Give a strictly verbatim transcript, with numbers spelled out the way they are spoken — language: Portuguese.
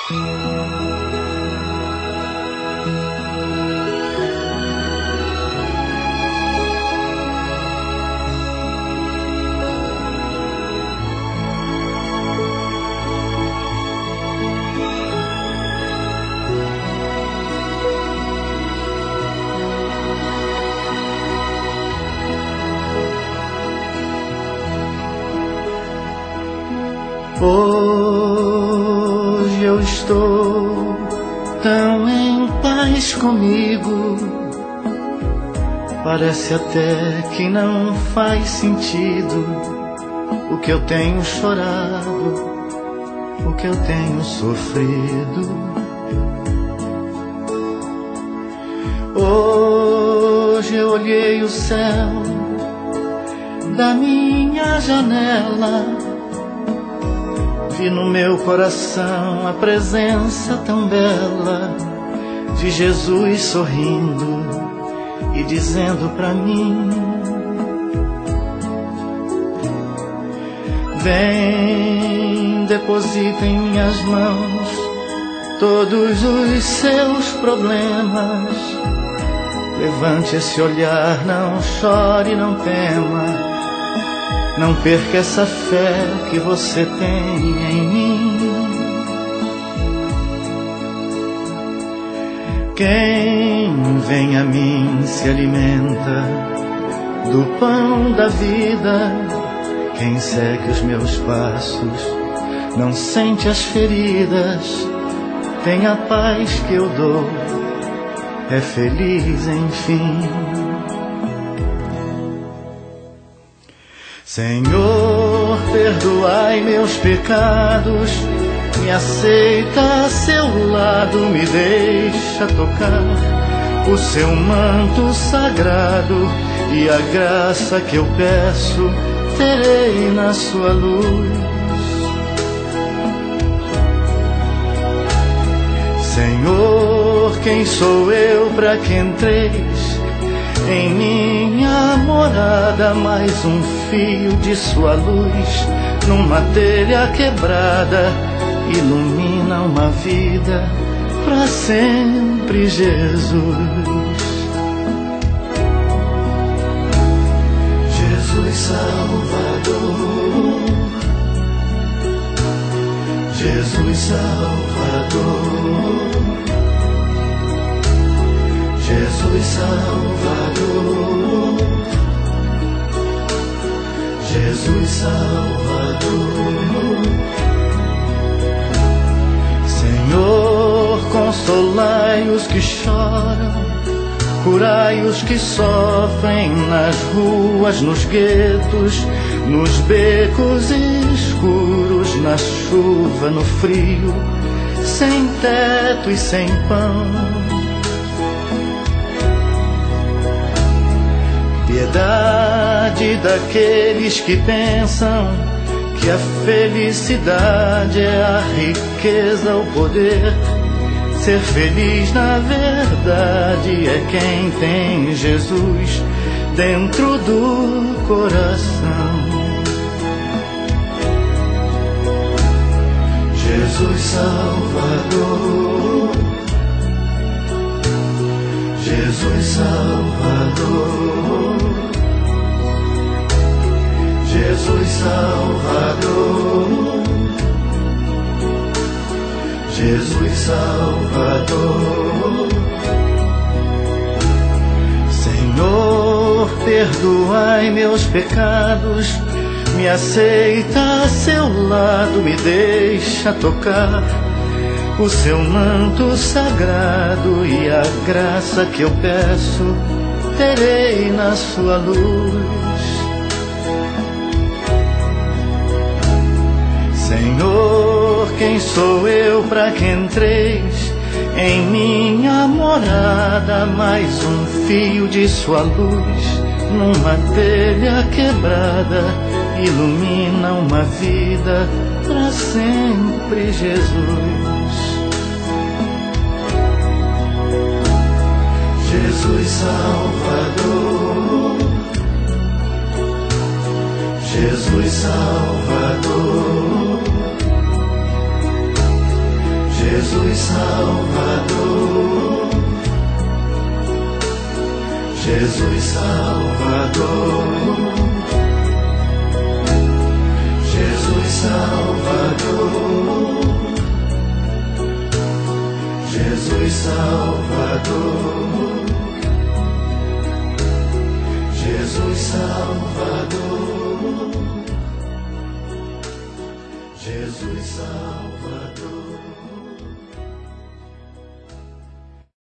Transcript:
Hoje eu estou tão em paz comigo, parece até que não faz sentido o que eu tenho chorado, o que eu tenho sofrido. Hoje eu olhei o céu da minha janela, vi no meu coração a presença tão bela de Jesus sorrindo e dizendo pra mim: vem, deposita em minhas mãos todos os seus problemas. Levante esse olhar, não chore, não tema. Não perca essa fé que você tem em mim. Quem vem a mim se alimenta do pão da vida. Quem segue os meus passos não sente as feridas. Tem a paz que eu dou, é feliz enfim. Senhor, perdoai meus pecados, me aceita a seu lado, me deixa tocar o seu manto sagrado, e a graça que eu peço terei na sua luz. Senhor, quem sou eu para que entreis em minha morada? Mais um fio de sua luz numa telha quebrada ilumina uma vida para sempre, Jesus. Jesus Salvador, Jesus Salvador, Jesus Salvador, Jesus Salvador. Senhor, consolai os que choram, curai os que sofrem nas ruas, nos guetos, nos becos escuros, na chuva, no frio, sem teto e sem pão. Piedade daqueles que pensam que a felicidade é a riqueza, o poder. Ser feliz na verdade é quem tem Jesus dentro do coração. Jesus Salvador, Jesus Salvador, Jesus Salvador, Jesus Salvador. Senhor, perdoai meus pecados, me aceita a seu lado, me deixa tocar o seu manto sagrado, e a graça que eu peço terei na sua luz. Senhor, quem sou eu para que entreis em minha morada? Mais um fio de sua luz numa telha quebrada ilumina uma vida para sempre, Jesus. Jesus Salvador, Jesus Salvador, Jesus Salvador, Jesus Salvador, Jesus Salvador, Jesus Salvador, Jesus Salvador, Jesus Salvador.